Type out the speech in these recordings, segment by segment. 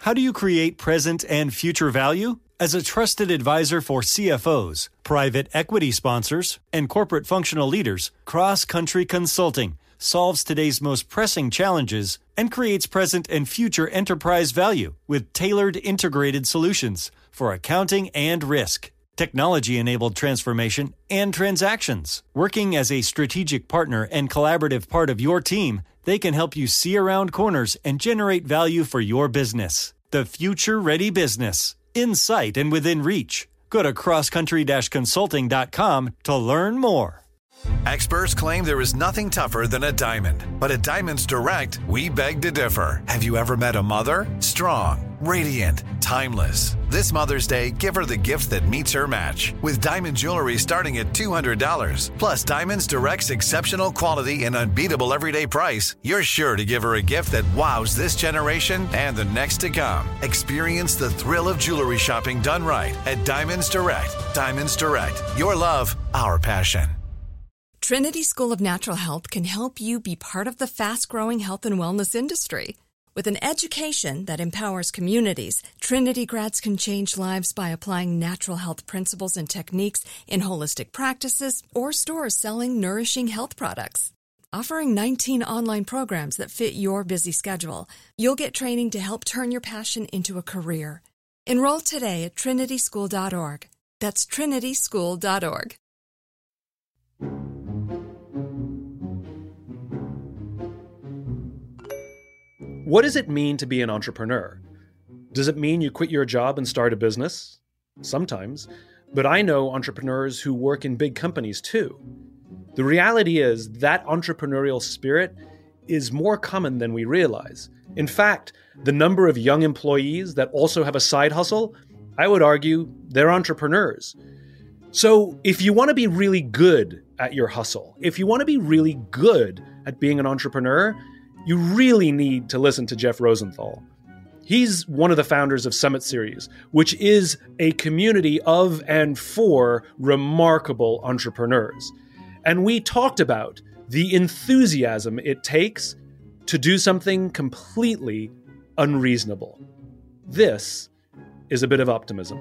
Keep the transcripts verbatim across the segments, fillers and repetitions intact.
How do you create present and future value? As a trusted advisor for C F Os, private equity sponsors, and corporate functional leaders, Cross Country Consulting solves today's most pressing challenges and creates present and future enterprise value with tailored integrated solutions for accounting and risk, technology-enabled transformation, and transactions. Working as a strategic partner and collaborative part of your team, they can help you see around corners and generate value for your business. The future-ready business. In sight and within reach. Go to cross country dash consulting dot com to learn more. Experts claim there is nothing tougher than a diamond. But at Diamonds Direct, we beg to differ. Have you ever met a mother? Strong, radiant, timeless. This Mother's Day, give her the gift that meets her match. With diamond jewelry starting at two hundred dollars. Plus Diamonds Direct's exceptional quality and unbeatable everyday price, you're sure to give her a gift that wows this generation and the next to come. Experience the thrill of jewelry shopping done right at Diamonds Direct. Diamonds Direct. Your love, our passion. Trinity School of Natural Health can help you be part of the fast-growing health and wellness industry. With an education that empowers communities, Trinity grads can change lives by applying natural health principles and techniques in holistic practices or stores selling nourishing health products. Offering nineteen online programs that fit your busy schedule, you'll get training to help turn your passion into a career. Enroll today at trinity school dot org. That's trinity school dot org. What does it mean to be an entrepreneur? Does it mean you quit your job and start a business? Sometimes. But I know entrepreneurs who work in big companies too. The reality is that entrepreneurial spirit is more common than we realize. In fact, the number of young employees that also have a side hustle, I would argue they're entrepreneurs. So if you want to be really good at your hustle, if you want to be really good at being an entrepreneur, you really need to listen to Jeff Rosenthal. He's one of the founders of Summit Series, which is a community of and for remarkable entrepreneurs. And we talked about the enthusiasm it takes to do something completely unreasonable. This is a bit of optimism.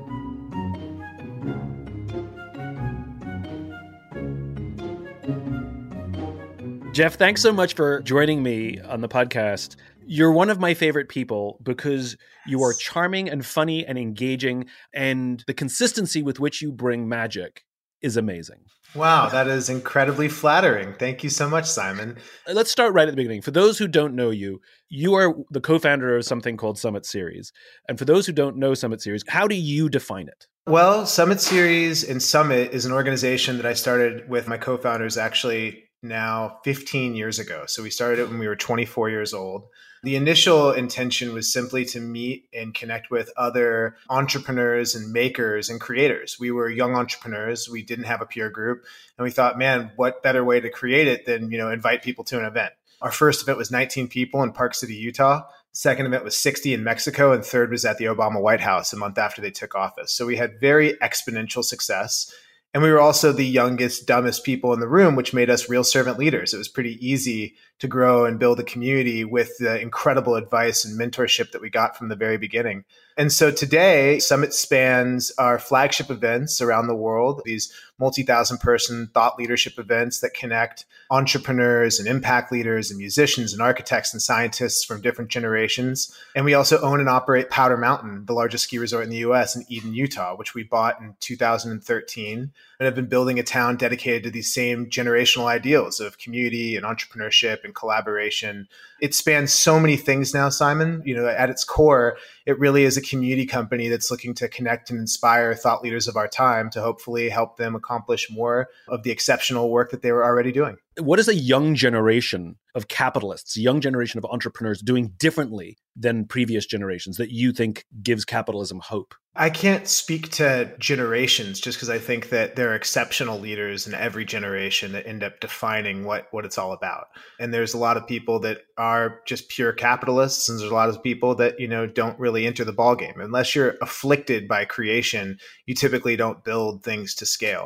Jeff, thanks so much for joining me on the podcast. You're one of my favorite people because you are charming and funny and engaging, and the consistency with which you bring magic is amazing. Wow, that is incredibly flattering. Thank you so much, Simon. Let's start right at the beginning. For those who don't know you, you are the co-founder of something called Summit Series. And for those who don't know Summit Series, how do you define it? Well, Summit Series and Summit is an organization that I started with my co-founders actually now fifteen years ago. So we started it when we were twenty-four years old. The initial intention was simply to meet and connect with other entrepreneurs and makers and creators. We were young entrepreneurs. We didn't have a peer group. And we thought, man, what better way to create it than, you know, invite people to an event? Our first event was nineteen people in Park City, Utah. Second event was sixty in Mexico. And third was at the Obama White House a month after they took office. So we had very exponential success. And we were also the youngest, dumbest people in the room, which made us real servant leaders. It was pretty easy to grow and build a community with the incredible advice and mentorship that we got from the very beginning. And so today, Summit spans our flagship events around the world, these multi-thousand person thought leadership events that connect entrepreneurs and impact leaders and musicians and architects and scientists from different generations. And we also own and operate Powder Mountain, the largest ski resort in the U S in Eden, Utah, which we bought in two thousand thirteen. And have been building a town dedicated to these same generational ideals of community and entrepreneurship and collaboration. It spans so many things now, Simon. You know, at its core, it really is a community company that's looking to connect and inspire thought leaders of our time to hopefully help them accomplish more of the exceptional work that they were already doing. What is a young generation of capitalists, a young generation of entrepreneurs doing differently than previous generations that you think gives capitalism hope? I can't speak to generations just because I think that there are exceptional leaders in every generation that end up defining what, what it's all about. And there's a lot of people that are just pure capitalists, and there's a lot of people that, you know, don't really enter the ballgame. Unless you're afflicted by creation, you typically don't build things to scale.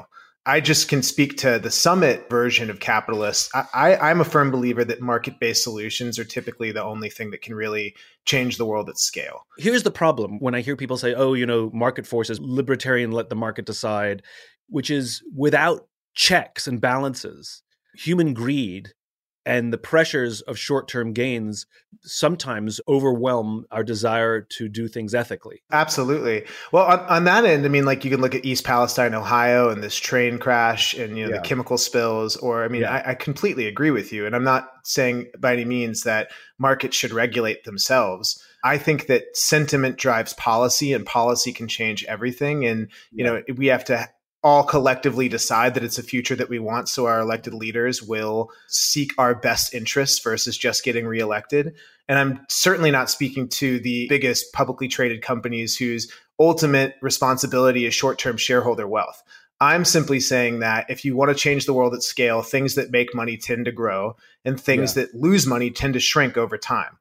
I just can speak to the Summit version of capitalists. I, I, I'm a firm believer that market-based solutions are typically the only thing that can really change the world at scale. Here's the problem. When I hear people say, oh, you know, market forces, libertarian, let the market decide, which is without checks and balances, human greed and the pressures of short-term gains sometimes overwhelm our desire to do things ethically. Absolutely. Well, on, on that end, I mean, like you can look at East Palestine, Ohio, and this train crash and, you know, yeah. the chemical spills, or, I mean, yeah. I, I completely agree with you. And I'm not saying by any means that markets should regulate themselves. I think that sentiment drives policy, and policy can change everything. And, you yeah. know, we have to all collectively decide that it's a future that we want, so our elected leaders will seek our best interests versus just getting reelected. And I'm certainly not speaking to the biggest publicly traded companies whose ultimate responsibility is short-term shareholder wealth. I'm simply saying that if you want to change the world at scale, things that make money tend to grow, and things yeah. that lose money tend to shrink over time.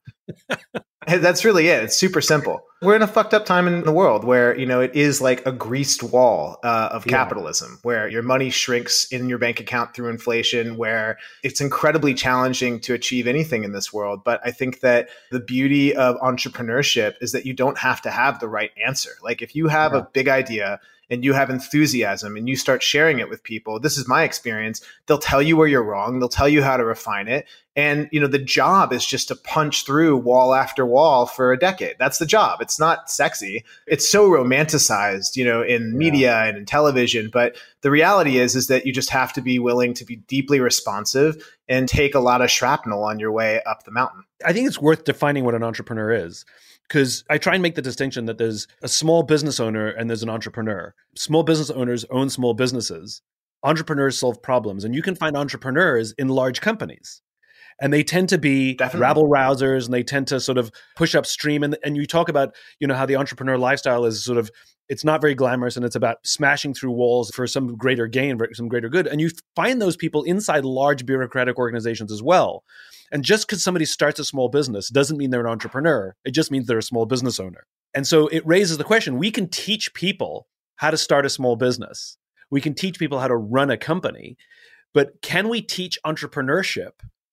That's really it. It's super simple. We're in a fucked up time in the world where, you know, it is like a greased wall uh, of capitalism, yeah. where your money shrinks in your bank account through inflation, where it's incredibly challenging to achieve anything in this world. But I think that the beauty of entrepreneurship is that you don't have to have the right answer. Like if you have yeah. a big idea and you have enthusiasm and you start sharing it with people, this is my experience, they'll tell you where you're wrong. They'll tell you how to refine it. And, you know, the job is just to punch through wall after wall for a decade. That's the job. It's not sexy. It's so romanticized, you know, in yeah. media and in television. But the reality is, is that you just have to be willing to be deeply responsive and take a lot of shrapnel on your way up the mountain. I think it's worth defining what an entrepreneur is. Because I try and make the distinction that there's a small business owner and there's an entrepreneur. Small business owners own small businesses. Entrepreneurs solve problems. And you can find entrepreneurs in large companies. And they tend to be Definitely. rabble rousers, and they tend to sort of push upstream. And, and you talk about, you know, how the entrepreneur lifestyle is sort of, it's not very glamorous, and it's about smashing through walls for some greater gain, for some greater good. And you find those people inside large bureaucratic organizations as well. And just because somebody starts a small business doesn't mean they're an entrepreneur. It just means they're a small business owner. And so it raises the question, we can teach people how to start a small business. We can teach people how to run a company. But can we teach entrepreneurship?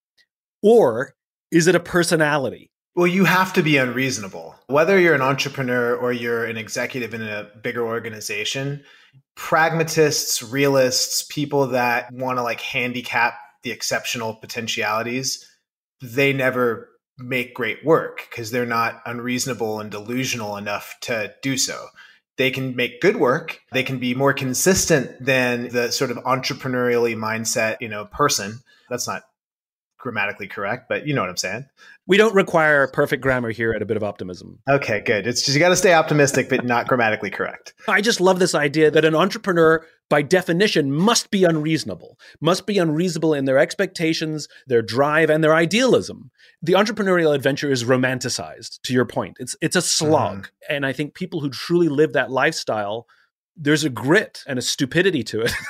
Or is it a personality? Well, you have to be unreasonable. Whether you're an entrepreneur or you're an executive in a bigger organization, pragmatists, realists, people that want to like handicap the exceptional potentialities, they never make great work because they're not unreasonable and delusional enough to do so. They can make good work. They can be more consistent than the sort of entrepreneurially mindset, you know, person. That's not grammatically correct, but you know what I'm saying. We don't require perfect grammar here at A Bit of Optimism. Okay, good. It's just, you got to stay optimistic, but not grammatically correct. I just love this idea that an entrepreneur, by definition, must be unreasonable, must be unreasonable in their expectations, their drive, and their idealism. The entrepreneurial adventure is romanticized, to your point. It's, it's a slog. Mm-hmm. And I think people who truly live that lifestyle, there's a grit and a stupidity to it.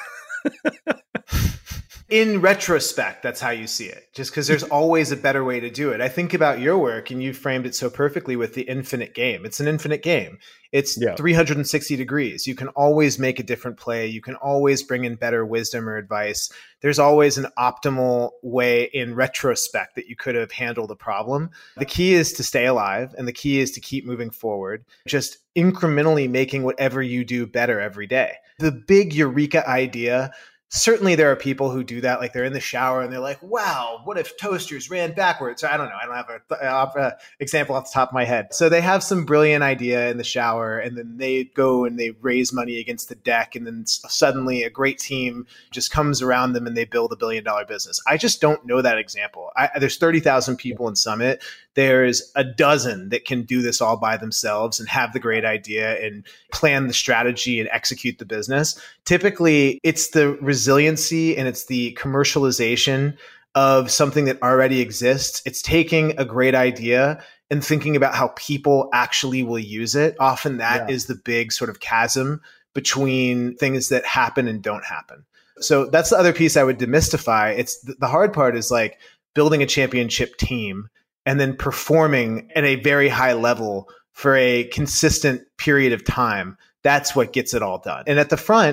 In retrospect, that's how you see it, just because there's always a better way to do it. I think about your work, and you framed it so perfectly with the infinite game. It's an infinite game. It's yeah. three hundred sixty degrees. You can always make a different play. You can always bring in better wisdom or advice. There's always an optimal way in retrospect that you could have handled the problem. The key is to stay alive, and the key is to keep moving forward, just incrementally making whatever you do better every day. The big eureka idea, certainly there are people who do that, like they're in the shower and they're like, wow, what if toasters ran backwards? So I don't know. I don't have an example off the top of my head. So they have some brilliant idea in the shower, and then they go and they raise money against the deck. And then suddenly a great team just comes around them and they build a billion dollar business. I just don't know that example. I, there's thirty thousand people in Summit. There's a dozen that can do this all by themselves and have the great idea and plan the strategy and execute the business. Typically, it's the resiliency and it's the commercialization of something that already exists. It's taking a great idea and thinking about how people actually will use it. Often that yeah. is the big sort of chasm between things that happen and don't happen. So that's the other piece I would demystify. It's the hard part is like building a championship team and then performing at a very high level for a consistent period of time. That's what gets it all done. And at the front,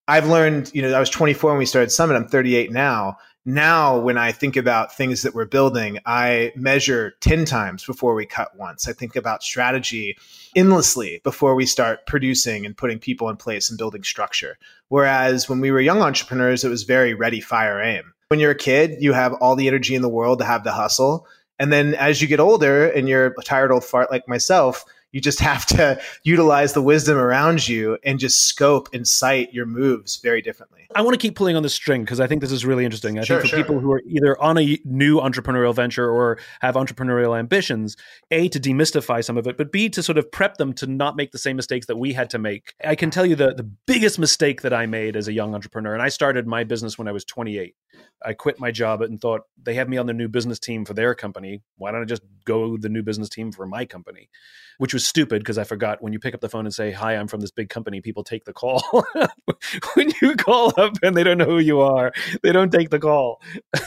I've learned, you know, I was twenty-four when we started Summit. I'm thirty-eight now. Now, when I think about things that we're building, I measure ten times before we cut once. I think about strategy endlessly before we start producing and putting people in place and building structure. Whereas when we were young entrepreneurs, it was very ready, fire, aim. When you're a kid, you have all the energy in the world to have the hustle. And then as you get older and you're a tired old fart like myself, you just have to utilize the wisdom around you and just scope and sight your moves very differently. I want to keep pulling on the string because I think this is really interesting. I sure, think for sure. people who are either on a new entrepreneurial venture or have entrepreneurial ambitions, A, to demystify some of it, but B, to sort of prep them to not make the same mistakes that we had to make. I can tell you the, the biggest mistake that I made as a young entrepreneur, and I started my business when I was twenty-eight. I quit my job and thought, they have me on the new business team for their company. Why don't I just go the new business team for my company? Which was stupid because I forgot when you pick up the phone and say, hi, I'm from this big company, people take the call. When you call up and they don't know who you are, they don't take the call.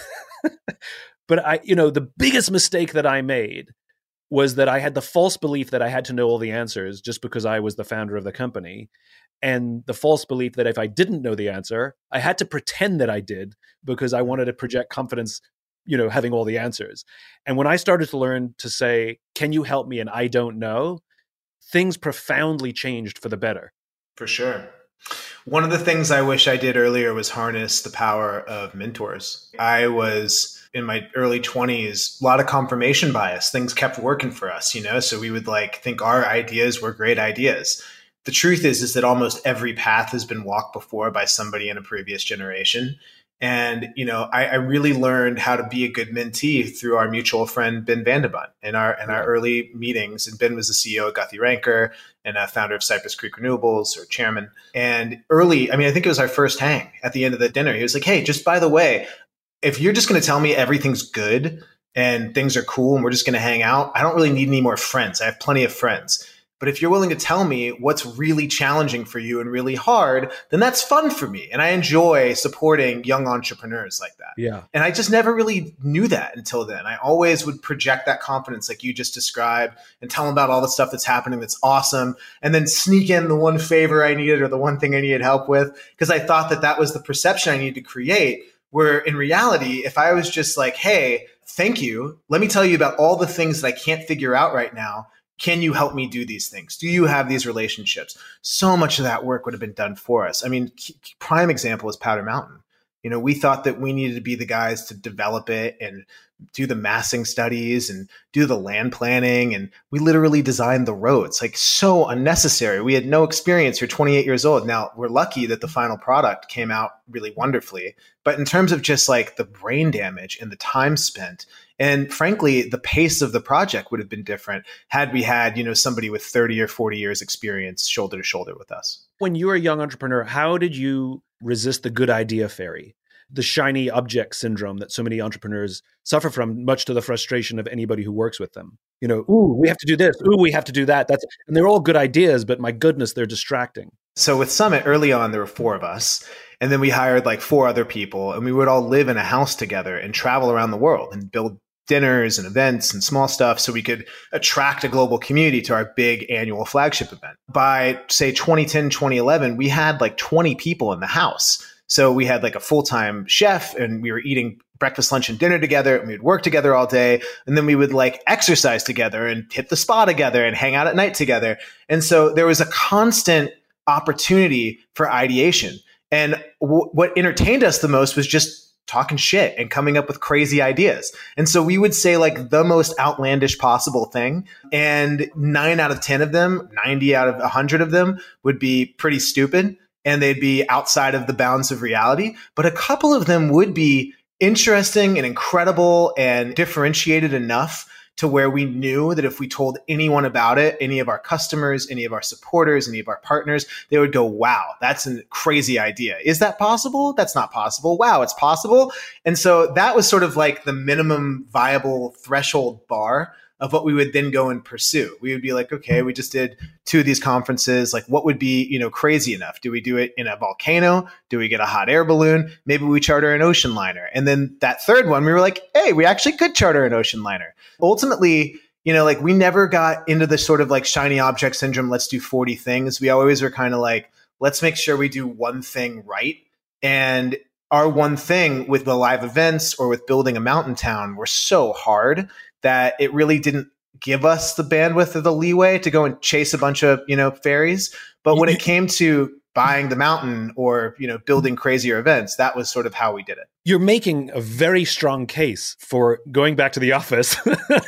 But I, you know, the biggest mistake that I made was that I had the false belief that I had to know all the answers just because I was the founder of the company. And the false belief that if I didn't know the answer, I had to pretend that I did because I wanted to project confidence, you know, having all the answers. And when I started to learn to say, can you help me? And I don't know, things profoundly changed for the better. For sure. One of the things I wish I did earlier was harness the power of mentors. I was in my early twenties, a lot of confirmation bias. Things kept working for us, you know, so we would like think our ideas were great ideas. The truth is, is that almost every path has been walked before by somebody in a previous generation. And, you know, I, I really learned how to be a good mentee through our mutual friend, Ben Vandebunt, in our in our early meetings. And Ben was the C E O of Guthy-Renker and a founder of Cypress Creek Renewables, or chairman. And early, I mean, I think it was our first hang at the end of the dinner. He was like, hey, just by the way, if you're just going to tell me everything's good and things are cool and we're just going to hang out, I don't really need any more friends. I have plenty of friends. But if you're willing to tell me what's really challenging for you and really hard, then that's fun for me. And I enjoy supporting young entrepreneurs like that. Yeah. And I just never really knew that until then. I always would project that confidence like you just described and tell them about all the stuff that's happening that's awesome. And then sneak in the one favor I needed or the one thing I needed help with, because I thought that that was the perception I needed to create. Where in reality, if I was just like, hey, thank you, let me tell you about all the things that I can't figure out right now. Can you help me do these things? Do you have these relationships? So much of that work would have been done for us. I mean, prime example is Powder Mountain. You know, we thought that we needed to be the guys to develop it and do the massing studies and do the land planning. And we literally designed the roads, like so unnecessary. We had no experience. You're twenty-eight years old. Now, we're lucky that the final product came out really wonderfully. But in terms of just like the brain damage and the time spent, and frankly, the pace of the project would have been different had we had, you know, somebody with thirty or forty years experience shoulder to shoulder with us. When you were a young entrepreneur, how did you resist the good idea fairy, the shiny object syndrome that so many entrepreneurs suffer from, much to the frustration of anybody who works with them? You know, ooh, we have to do this. Ooh, we have to do that. That's, and they're all good ideas, but my goodness, they're distracting. So with Summit, early on, there were four of us. And then we hired like four other people, and we would all live in a house together and travel around the world and build dinners and events and small stuff so we could attract a global community to our big annual flagship event. By say twenty ten, twenty eleven, we had like twenty people in the house. So we had like a full-time chef, and we were eating breakfast, lunch, and dinner together, and we would work together all day. And then we would like exercise together and hit the spa together and hang out at night together. And so there was a constant opportunity for ideation. And w- what entertained us the most was just talking shit and coming up with crazy ideas. And so we would say like the most outlandish possible thing. And nine out of ten of them, ninety out of a hundred of them would be pretty stupid, and they'd be outside of the bounds of reality. But a couple of them would be interesting and incredible and differentiated enough to where we knew that if we told anyone about it, any of our customers, any of our supporters, any of our partners, they would go, wow, that's a crazy idea. Is that possible? That's not possible. Wow, it's possible. And so that was sort of like the minimum viable threshold bar of what we would then go and pursue. We would be like, okay, we just did two of these conferences. Like, what would be, you know, crazy enough? Do we do it in a volcano? Do we get a hot air balloon? Maybe we charter an ocean liner. And then that third one, we were like, hey, we actually could charter an ocean liner. Ultimately, you know, like we never got into the sort of like shiny object syndrome, let's do forty things. We always were kind of like, let's make sure we do one thing right. And our one thing with the live events or with building a mountain town were so hard that it really didn't give us the bandwidth or the leeway to go and chase a bunch of, you know, fairies. But when it came to buying the mountain or, you know, building crazier events, that was sort of how we did it. You're making a very strong case for going back to the office,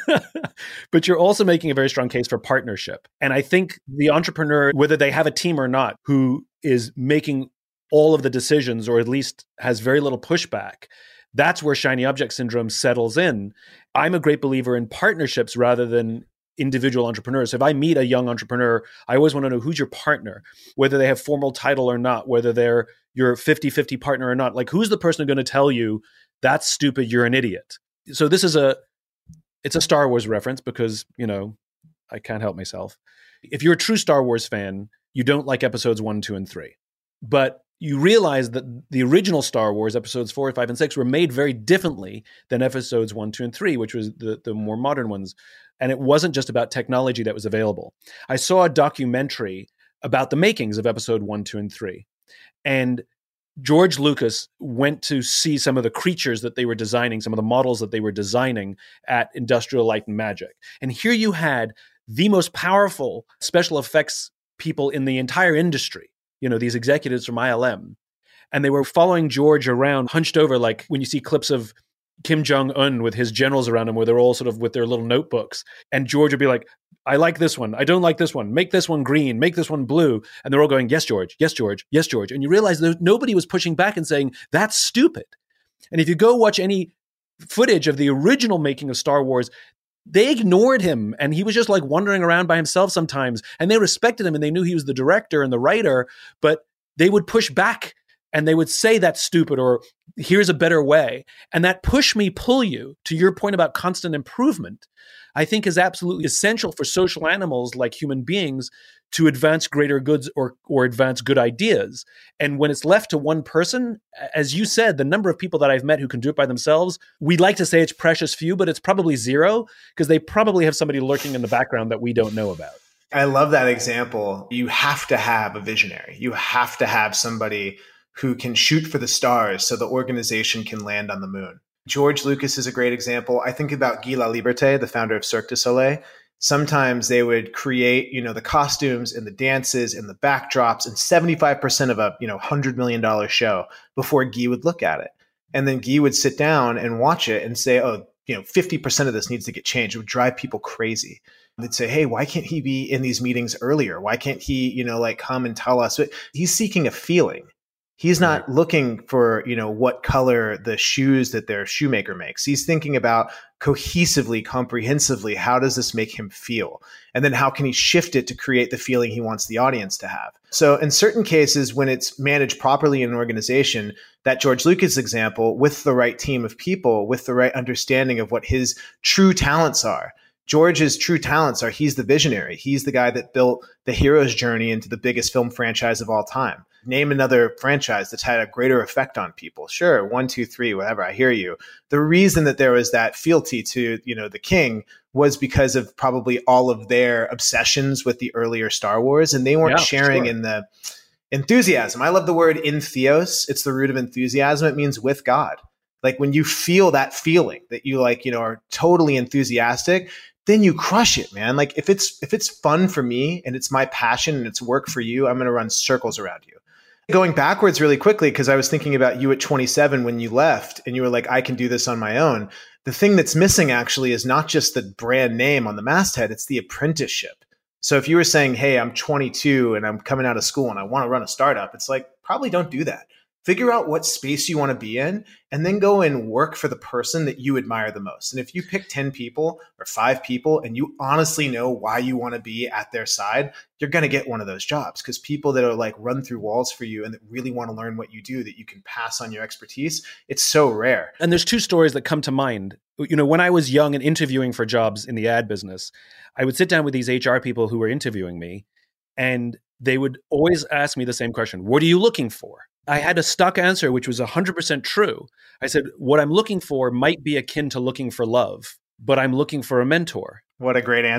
but you're also making a very strong case for partnership. And I think the entrepreneur, whether they have a team or not, who is making all of the decisions, or at least has very little pushback, that's where shiny object syndrome settles in. I'm a great believer in partnerships rather than individual entrepreneurs. If I meet a young entrepreneur, I always want to know who's your partner, whether they have formal title or not, whether they're your fifty-fifty partner or not. Like, who's the person going to tell you that's stupid, you're an idiot? So this is a, it's a Star Wars reference because, you know, I can't help myself. If you're a true Star Wars fan, you don't like episodes one, two, and three. But you realize that the original Star Wars, episodes four, five, and six, were made very differently than episodes one, two, and three, which was the, the more modern ones. And it wasn't just about technology that was available. I saw a documentary about the makings of episode one, two, and three. And George Lucas went to see some of the creatures that they were designing, some of the models that they were designing at Industrial Light and Magic. And here you had the most powerful special effects people in the entire industry, you know, these executives from I L M. And they were following George around, hunched over, like when you see clips of Kim Jong-un with his generals around him, where they're all sort of with their little notebooks. And George would be like, I like this one. I don't like this one. Make this one green. Make this one blue. And they're all going, yes, George. Yes, George. Yes, George. And you realize that nobody was pushing back and saying, that's stupid. And if you go watch any footage of the original making of Star Wars, they ignored him. And he was just like wandering around by himself sometimes. And they respected him and they knew he was the director and the writer, but they would push back. And they would say that's stupid or here's a better way. And that push me, pull you, to your point about constant improvement, I think is absolutely essential for social animals like human beings to advance greater goods or or advance good ideas. And when it's left to one person, as you said, the number of people that I've met who can do it by themselves, we'd like to say it's precious few, but it's probably zero because they probably have somebody lurking in the background that we don't know about. I love that example. You have to have a visionary. You have to have somebody who can shoot for the stars so the organization can land on the moon. George Lucas is a great example. I think about Guy Laliberté, the founder of Cirque du Soleil. Sometimes they would create, you know, the costumes and the dances and the backdrops and seventy-five percent of a, you know, one hundred million dollars show before Guy would look at it. And then Guy would sit down and watch it and say, oh, you know, fifty percent of this needs to get changed. It would drive people crazy. They'd say, hey, why can't he be in these meetings earlier? Why can't he, you know, like come and tell us? But he's seeking a feeling. He's not looking for, you know, what color the shoes that their shoemaker makes. He's thinking about cohesively, comprehensively, how does this make him feel? And then how can he shift it to create the feeling he wants the audience to have? So in certain cases, when it's managed properly in an organization, that George Lucas example, with the right team of people, with the right understanding of what his true talents are, George's true talents are he's the visionary. He's the guy that built the hero's journey into the biggest film franchise of all time. Name another franchise that's had a greater effect on people. Sure, one, two, three, whatever. I hear you. The reason that there was that fealty to, you know, the king was because of probably all of their obsessions with the earlier Star Wars, and they weren't yeah, sharing sure. in the enthusiasm. I love the word entheos. It's the root of enthusiasm. It means with God. Like when you feel that feeling that you like, you know, are totally enthusiastic, then you crush it, man. Like if it's if it's fun for me and it's my passion and it's work for you, I'm going to run circles around you. Going backwards really quickly, because I was thinking about you at twenty-seven when you left and you were like, I can do this on my own. The thing that's missing actually is not just the brand name on the masthead, it's the apprenticeship. So if you were saying, hey, I'm twenty-two and I'm coming out of school and I want to run a startup, it's like, probably don't do that. Figure out what space you want to be in and then go and work for the person that you admire the most. And if you pick ten people or five people and you honestly know why you want to be at their side, you're going to get one of those jobs, because people that are like run through walls for you and that really want to learn what you do, that you can pass on your expertise, it's so rare. And there's two stories that come to mind. You know, when I was young and interviewing for jobs in the ad business, I would sit down with these H R people who were interviewing me, and they would always ask me the same question. What are you looking for? I had a stuck answer, which was one hundred percent true. I said, what I'm looking for might be akin to looking for love, but I'm looking for a mentor. What a great answer.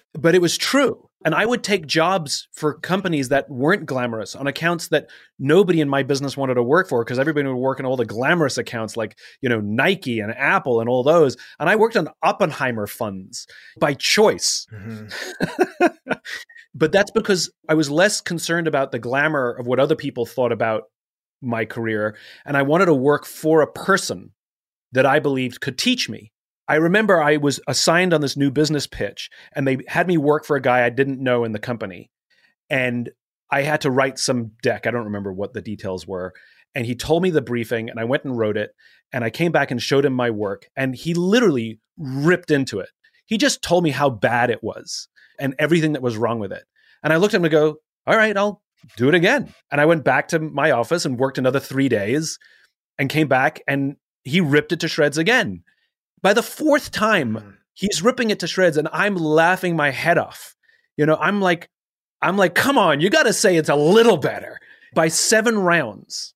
But it was true. And I would take jobs for companies that weren't glamorous on accounts that nobody in my business wanted to work for because everybody would work on all the glamorous accounts like, you know, Nike and Apple and all those. And I worked on Oppenheimer funds by choice. Mm-hmm. But that's because I was less concerned about the glamour of what other people thought about my career. And I wanted to work for a person that I believed could teach me. I remember I was assigned on this new business pitch and they had me work for a guy I didn't know in the company. And I had to write some deck. I don't remember what the details were. And he told me the briefing and I went and wrote it. And I came back and showed him my work. And he literally ripped into it. He just told me how bad it was and everything that was wrong with it. And I looked at him and go, all right, I'll do it again. And I went back to my office and worked another three days and came back and he ripped it to shreds again. By the fourth time, he's ripping it to shreds and I'm laughing my head off. You know, I'm like, I'm like, come on, you got to say it's a little better. By seven rounds,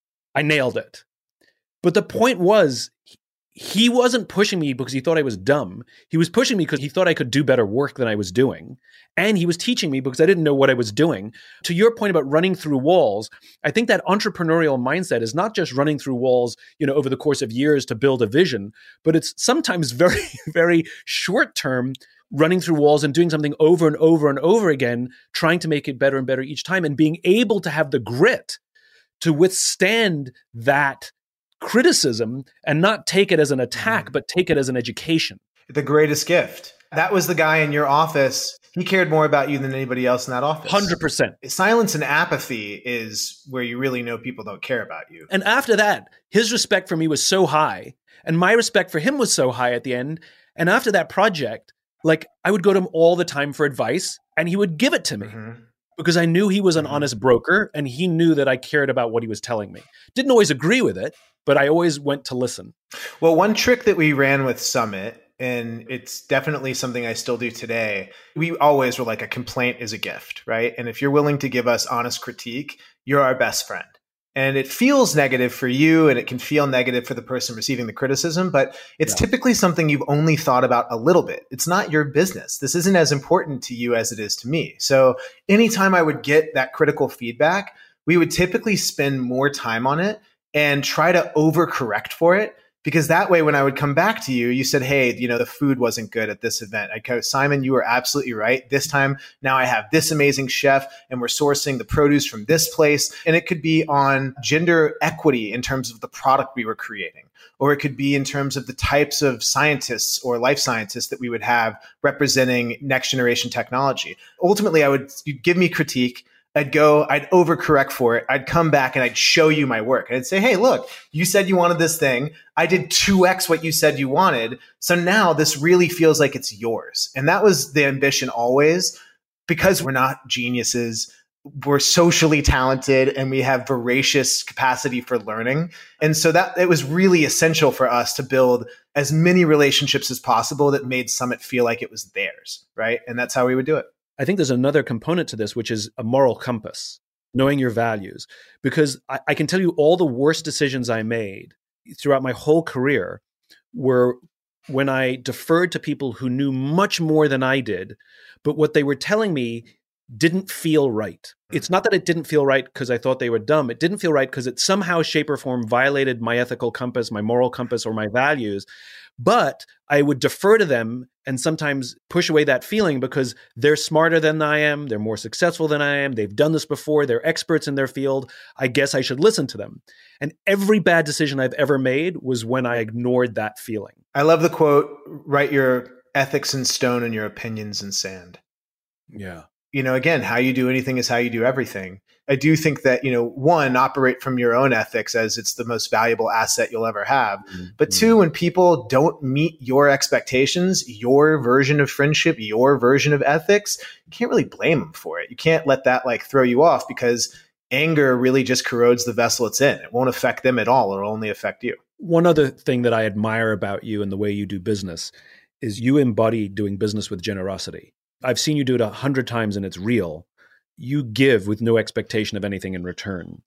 I nailed it. But the point was, he wasn't pushing me because he thought I was dumb. He was pushing me because he thought I could do better work than I was doing. And he was teaching me because I didn't know what I was doing. To your point about running through walls, I think that entrepreneurial mindset is not just running through walls, you know, over the course of years to build a vision, but it's sometimes very, very short term running through walls and doing something over and over and over again, trying to make it better and better each time and being able to have the grit to withstand that criticism and not take it as an attack, mm. but take it as an education. The greatest gift. That was the guy in your office. He cared more about you than anybody else in that office. one hundred percent. Silence and apathy is where you really know people don't care about you. And after that, his respect for me was so high, and my respect for him was so high at the end. And after that project, like I would go to him all the time for advice, and he would give it to me. Mm-hmm. Because I knew he was an honest broker and he knew that I cared about what he was telling me. Didn't always agree with it, but I always went to listen. Well, one trick that we ran with Summit, and it's definitely something I still do today, we always were like, a complaint is a gift, right? And if you're willing to give us honest critique, you're our best friend. And it feels negative for you and it can feel negative for the person receiving the criticism, but it's yeah. typically something you've only thought about a little bit. It's not your business. This isn't as important to you as it is to me. So anytime I would get that critical feedback, we would typically spend more time on it and try to overcorrect for it. Because that way, when I would come back to you, you said, hey, you know, the food wasn't good at this event. I'd go, Simon, you were absolutely right. This time, now I have this amazing chef and we're sourcing the produce from this place. And it could be on gender equity in terms of the product we were creating. Or it could be in terms of the types of scientists or life scientists that we would have representing next generation technology. Ultimately, I would you'd give me critique. I'd go, I'd overcorrect for it. I'd come back and I'd show you my work. And I'd say, hey, look, you said you wanted this thing. I did two X what you said you wanted. So now this really feels like it's yours. And that was the ambition always, because we're not geniuses. We're socially talented and we have voracious capacity for learning. And so that it was really essential for us to build as many relationships as possible that made Summit feel like it was theirs, right? And that's how we would do it. I think there's another component to this, which is a moral compass, knowing your values. Because I, I can tell you all the worst decisions I made throughout my whole career were when I deferred to people who knew much more than I did, but what they were telling me didn't feel right. It's not that it didn't feel right because I thought they were dumb. It didn't feel right because it somehow, shape, or form violated my ethical compass, my moral compass, or my values. But I would defer to them and sometimes push away that feeling because they're smarter than I am. They're more successful than I am. They've done this before. They're experts in their field. I guess I should listen to them. And every bad decision I've ever made was when I ignored that feeling. I love the quote, write your ethics in stone and your opinions in sand. Yeah. You know, again, how you do anything is how you do everything. I do think that, you know, one, operate from your own ethics as it's the most valuable asset you'll ever have. Mm-hmm. But two, when people don't meet your expectations, your version of friendship, your version of ethics, you can't really blame them for it. You can't let that like throw you off because anger really just corrodes the vessel it's in. It won't affect them at all. It'll only affect you. One other thing that I admire about you and the way you do business is you embody doing business with generosity. I've seen you do it a hundred times and it's real. You give with no expectation of anything in return.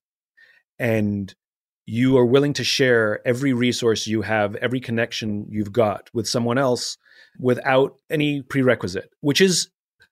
And you are willing to share every resource you have, every connection you've got with someone else without any prerequisite, which is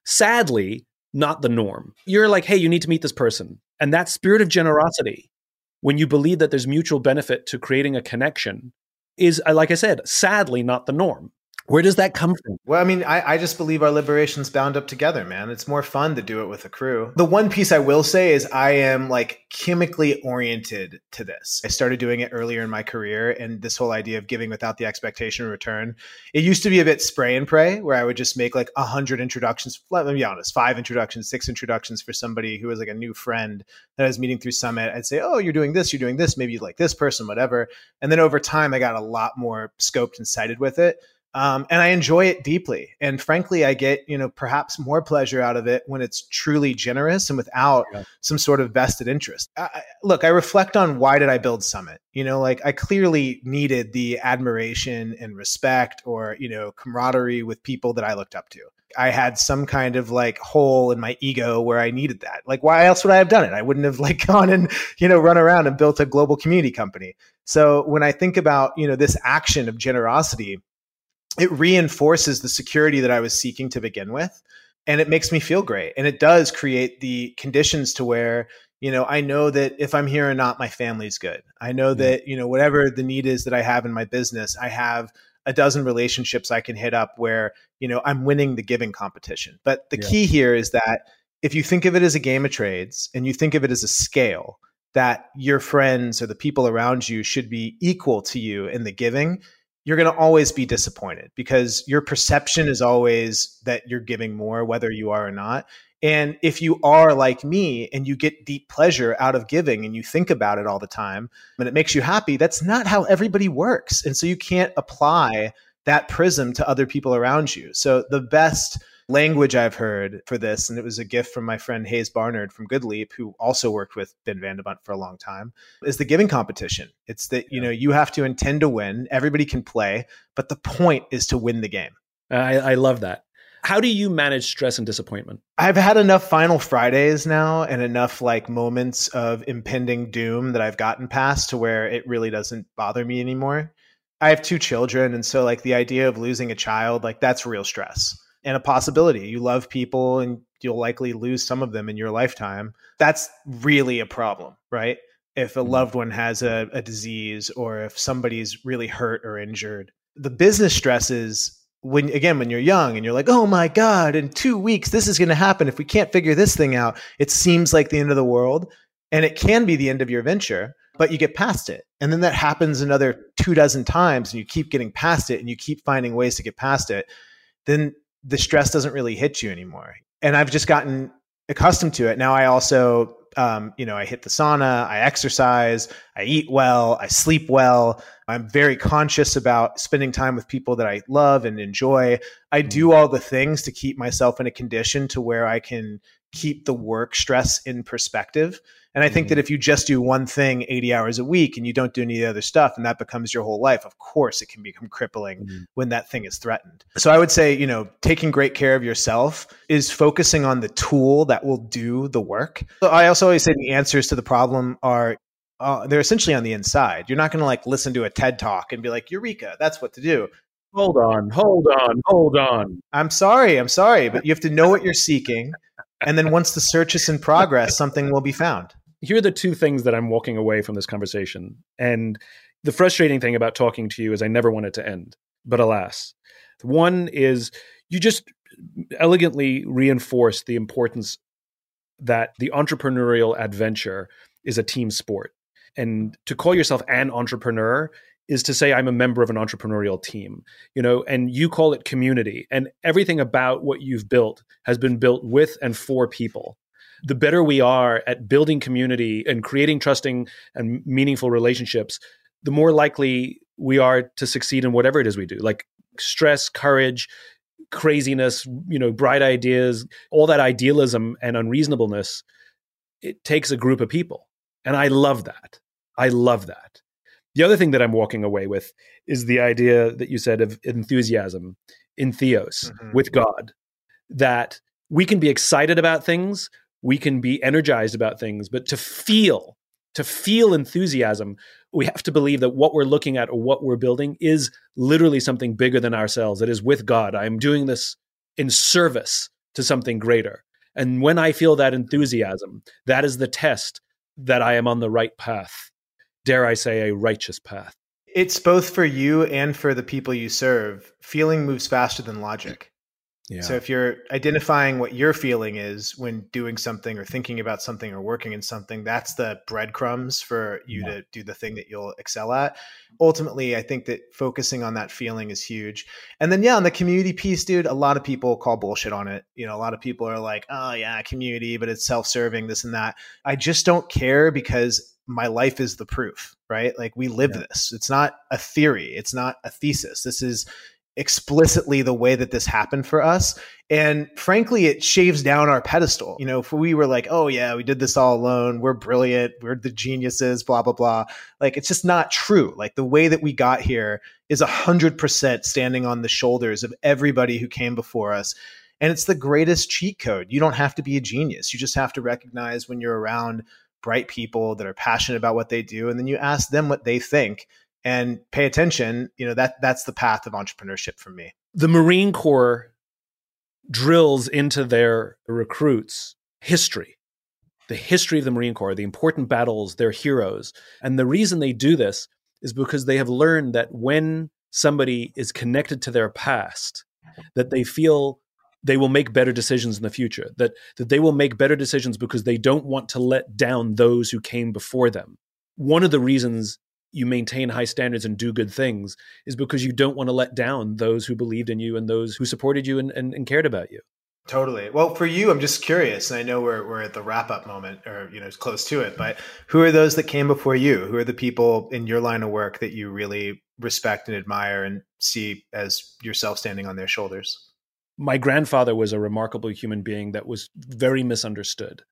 sadly not the norm. You're like, hey, you need to meet this person. And that spirit of generosity, when you believe that there's mutual benefit to creating a connection, is, like I said, sadly not the norm. Where does that come from? Well, I mean, I, I just believe our liberation's bound up together, man. It's more fun to do it with a crew. The one piece I will say is I am like chemically oriented to this. I started doing it earlier in my career, and this whole idea of giving without the expectation of return. It used to be a bit spray and pray, where I would just make like a hundred introductions. Let me be honest, five introductions, six introductions for somebody who was like a new friend that I was meeting through Summit. I'd say, oh, you're doing this, you're doing this. Maybe you like this person, whatever. And then over time, I got a lot more scoped and sighted with it. Um, and I enjoy it deeply. And frankly, I get, you know, perhaps more pleasure out of it when it's truly generous and without yeah. some sort of vested interest. I, look, I reflect on why did I build Summit? You know, like I clearly needed the admiration and respect or, you know, camaraderie with people that I looked up to. I had some kind of like hole in my ego where I needed that. Like, why else would I have done it? I wouldn't have like gone and, you know, run around and built a global community company. So when I think about, you know, this action of generosity, it reinforces the security that I was seeking to begin with. And it makes me feel great. And it does create the conditions to where, you know, I know that if I'm here or not, my family's good. I know that, you know, whatever the need is that I have in my business, I have a dozen relationships I can hit up where, you know, I'm winning the giving competition. But the yeah. key here is that if you think of it as a game of trades and you think of it as a scale, that your friends or the people around you should be equal to you in the giving, you're going to always be disappointed because your perception is always that you're giving more, whether you are or not. And if you are like me and you get deep pleasure out of giving and you think about it all the time and it makes you happy, that's not how everybody works. And so you can't apply that prism to other people around you. So the best language I've heard for this, and it was a gift from my friend Hayes Barnard from Goodleap, who also worked with Ben Vandebunt for a long time, is the giving competition. It's that, you know, you have to intend to win. Everybody can play, but the point is to win the game. I, I love that. How do you manage stress and disappointment? I've had enough Final Fridays now and enough like moments of impending doom that I've gotten past to where it really doesn't bother me anymore. I have two children. And so like the idea of losing a child, like that's real stress. And a possibility. You love people and you'll likely lose some of them in your lifetime. That's really a problem, right? If a loved one has a, a disease or if somebody's really hurt or injured. The business stresses, when again, when you're young and you're like, oh my God, in two weeks, this is going to happen. If we can't figure this thing out, it seems like the end of the world. And it can be the end of your venture, but you get past it. And then that happens another two dozen times and you keep getting past it and you keep finding ways to get past it. Then the stress doesn't really hit you anymore. And I've just gotten accustomed to it. Now I also, um, you know, I hit the sauna, I exercise, I eat well, I sleep well. I'm very conscious about spending time with people that I love and enjoy. I do all the things to keep myself in a condition to where I can keep the work stress in perspective. And I think that if you just do one thing eighty hours a week and you don't do any of the other stuff and that becomes your whole life, of course it can become crippling mm-hmm. when that thing is threatened. So I would say, you know, taking great care of yourself is focusing on the tool that will do the work. So I also always say the answers to the problem are, uh, they're essentially on the inside. You're not going to like listen to a TED talk and be like, Eureka, that's what to do. Hold on, hold on, hold on. I'm sorry, I'm sorry, but you have to know what you're seeking. And then once the search is in progress, something will be found. Here are the two things that I'm walking away from this conversation. And the frustrating thing about talking to you is I never want it to end. But alas, one is you just elegantly reinforced the importance that the entrepreneurial adventure is a team sport. And to call yourself an entrepreneur is to say I'm a member of an entrepreneurial team, you know, and you call it community. And everything about what you've built has been built with and for people. The better we are at building community and creating trusting and meaningful relationships, the more likely we are to succeed in whatever it is we do. Like stress, courage, craziness, you know, bright ideas, all that idealism and unreasonableness, it takes a group of people. And I love that. I love that. The other thing that I'm walking away with is the idea that you said of enthusiasm, in theos, mm-hmm. with God, that we can be excited about things, we can be energized about things, but to feel to feel enthusiasm, we have to believe that what we're looking at or what we're building is literally something bigger than ourselves. It is with God. I'm doing this in service to something greater. And when I feel that enthusiasm, that is the test that I am on the right path. Dare I say, a righteous path. It's both for you and for the people you serve. Feeling moves faster than logic. Yeah. So if you're identifying what your feeling is when doing something or thinking about something or working in something, that's the breadcrumbs for you yeah. to do the thing that you'll excel at. Ultimately, I think that focusing on that feeling is huge. And then, yeah, on the community piece, dude, a lot of people call bullshit on it. You know, a lot of people are like, oh yeah, community, but it's self-serving, this and that. I just don't care because my life is the proof, right? Like we live yeah. this. It's not a theory. It's not a thesis. This is explicitly the way that this happened for us. And frankly, it shaves down our pedestal. You know, if we were like, oh yeah, we did this all alone, we're brilliant, we're the geniuses, blah, blah, blah. Like, it's just not true. Like the way that we got here is a hundred percent standing on the shoulders of everybody who came before us. And it's the greatest cheat code. You don't have to be a genius. You just have to recognize when you're around bright people that are passionate about what they do. And then you ask them what they think and pay attention. You know, that that's the path of entrepreneurship for me. The Marine Corps drills into their recruits history, the history of the Marine Corps, the important battles, their heroes. And the reason they do this is because they have learned that when somebody is connected to their past, that they feel they will make better decisions in the future, that, that they will make better decisions because they don't want to let down those who came before them. One of the reasons you maintain high standards and do good things is because you don't want to let down those who believed in you and those who supported you and, and, and cared about you. Totally. Well, for you, I'm just curious, and I know we're we're at the wrap-up moment, or you know, it's close to it, but who are those that came before you? Who are the people in your line of work that you really respect and admire and see as yourself standing on their shoulders? My grandfather was a remarkable human being that was very misunderstood.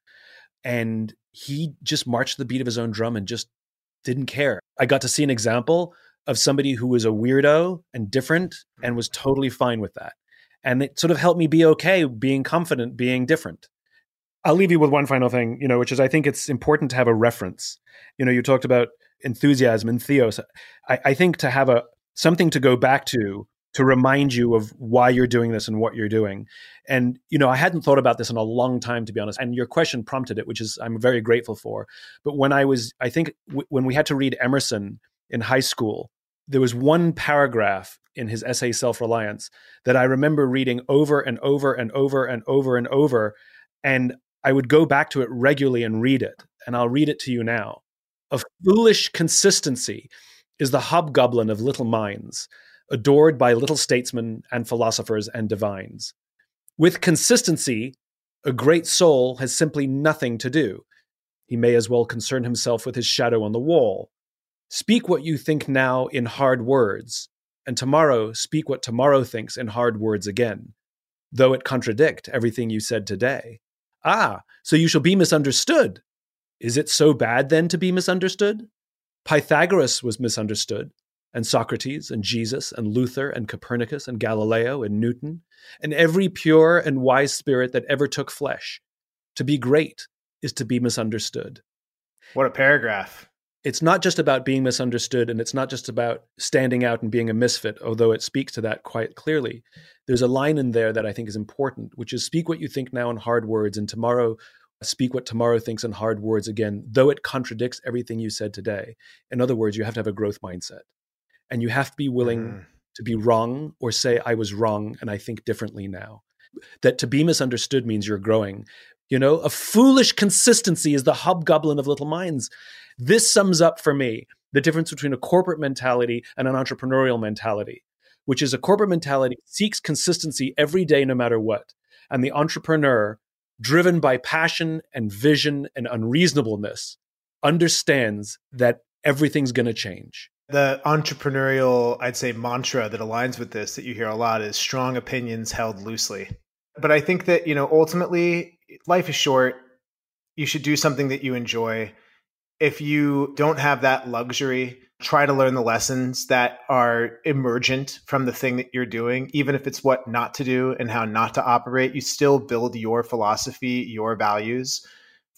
And he just marched the beat of his own drum and just didn't care. I got to see an example of somebody who was a weirdo and different and was totally fine with that. And it sort of helped me be okay, being confident, being different. I'll leave you with one final thing, you know, which is I think it's important to have a reference. You know, you talked about enthusiasm and theos. I, I think to have a something to go back to to remind you of why you're doing this and what you're doing. And, you know, I hadn't thought about this in a long time, to be honest. And your question prompted it, which is I'm very grateful for. But when I was, I think w- when we had to read Emerson in high school, there was one paragraph in his essay, Self-Reliance, that I remember reading over and over and over and over and over. And I would go back to it regularly and read it. And I'll read it to you now. A foolish consistency is the hobgoblin of little minds, adored by little statesmen and philosophers and divines. With consistency, a great soul has simply nothing to do. He may as well concern himself with his shadow on the wall. Speak what you think now in hard words, and tomorrow speak what tomorrow thinks in hard words again, though it contradict everything you said today. Ah, so you shall be misunderstood. Is it so bad then to be misunderstood? Pythagoras was misunderstood, and Socrates, and Jesus, and Luther, and Copernicus, and Galileo, and Newton, and every pure and wise spirit that ever took flesh. To be great is to be misunderstood. What a paragraph. It's not just about being misunderstood, and it's not just about standing out and being a misfit, although it speaks to that quite clearly. There's a line in there that I think is important, which is speak what you think now in hard words, and tomorrow speak what tomorrow thinks in hard words again, though it contradicts everything you said today. In other words, you have to have a growth mindset. And you have to be willing mm. to be wrong or say, I was wrong and I think differently now. That to be misunderstood means you're growing. You know, a foolish consistency is the hobgoblin of little minds. This sums up for me the difference between a corporate mentality and an entrepreneurial mentality, which is a corporate mentality seeks consistency every day, no matter what. And the entrepreneur, driven by passion and vision and unreasonableness, understands that everything's going to change. The entrepreneurial, I'd say, mantra that aligns with this that you hear a lot is strong opinions held loosely. But I think that, you know, ultimately life is short. You should do something that you enjoy. If you don't have that luxury, try to learn the lessons that are emergent from the thing that you're doing, even if it's what not to do and how not to operate. You still build your philosophy, your values.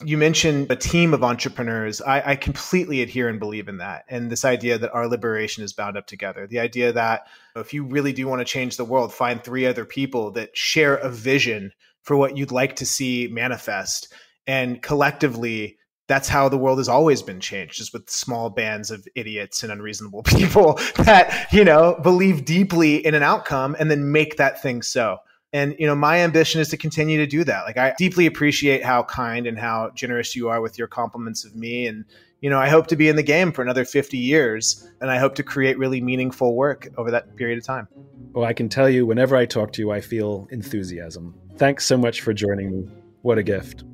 You mentioned a team of entrepreneurs. I, I completely adhere and believe in that. And this idea that our liberation is bound up together. The idea that if you really do want to change the world, find three other people that share a vision for what you'd like to see manifest. And collectively, that's how the world has always been changed, just with small bands of idiots and unreasonable people that, you know, believe deeply in an outcome and then make that thing so. And, you know, my ambition is to continue to do that. Like, I deeply appreciate how kind and how generous you are with your compliments of me. And, you know, I hope to be in the game for another fifty years, and I hope to create really meaningful work over that period of time. Well, I can tell you, whenever I talk to you, I feel enthusiasm. Thanks so much for joining me. What a gift.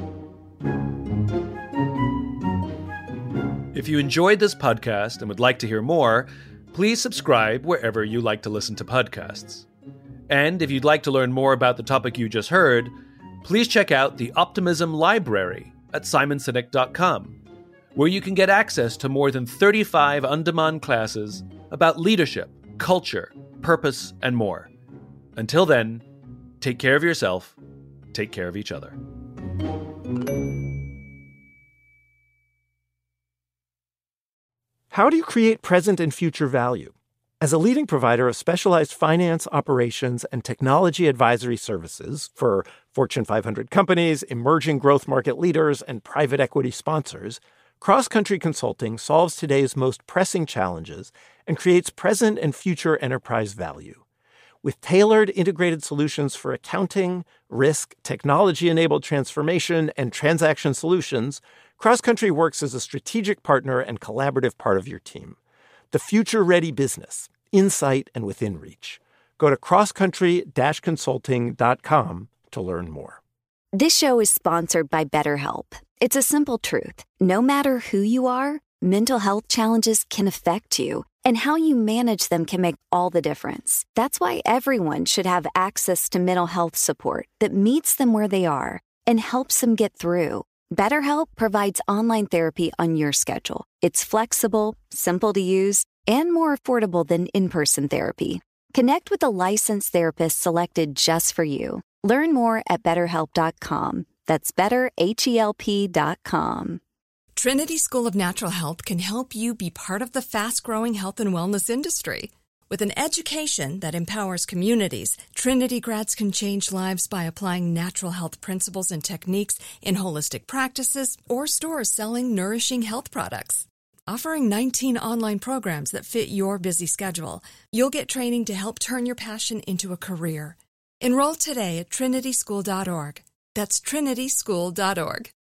If you enjoyed this podcast and would like to hear more, please subscribe wherever you like to listen to podcasts. And if you'd like to learn more about the topic you just heard, please check out the Optimism Library at simon sinek dot com, where you can get access to more than thirty-five on-demand classes about leadership, culture, purpose, and more. Until then, take care of yourself, take care of each other. How do you create present and future value? As a leading provider of specialized finance, operations, and technology advisory services for Fortune five hundred companies, emerging growth market leaders, and private equity sponsors, Cross Country Consulting solves today's most pressing challenges and creates present and future enterprise value. With tailored integrated solutions for accounting, risk, technology-enabled transformation, and transaction solutions, Cross Country works as a strategic partner and collaborative part of your team. The future-ready business, insight, and within reach. Go to cross country dash consulting dot com to learn more. This show is sponsored by BetterHelp. It's a simple truth. No matter who you are, mental health challenges can affect you, and how you manage them can make all the difference. That's why everyone should have access to mental health support that meets them where they are and helps them get through. BetterHelp provides online therapy on your schedule. It's flexible, simple to use, and more affordable than in-person therapy. Connect with a licensed therapist selected just for you. Learn more at better help dot com. That's better help dot com. Trinity School of Natural Health can help you be part of the fast-growing health and wellness industry. With an education that empowers communities, Trinity grads can change lives by applying natural health principles and techniques in holistic practices or stores selling nourishing health products. Offering nineteen online programs that fit your busy schedule, you'll get training to help turn your passion into a career. Enroll today at trinity school dot org. That's trinity school dot org.